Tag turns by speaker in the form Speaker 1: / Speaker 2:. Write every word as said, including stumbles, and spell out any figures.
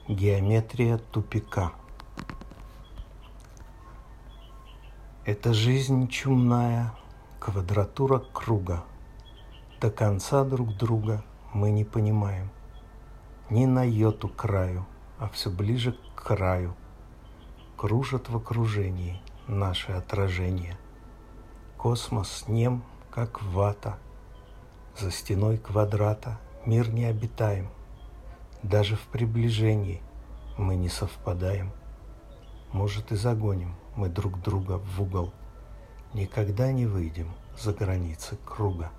Speaker 1: Геометрия тупика. Это жизнь чумная, квадратура круга. До конца друг друга мы не понимаем. Ни на йоту краю, а все ближе к краю. Кружат в окружении наши отражения. Космос нем, как вата. За стеной квадрата мир необитаем. Даже в приближении мы не совпадаем. Может, и загоним мы друг друга в угол. Никогда не выйдем за границы круга.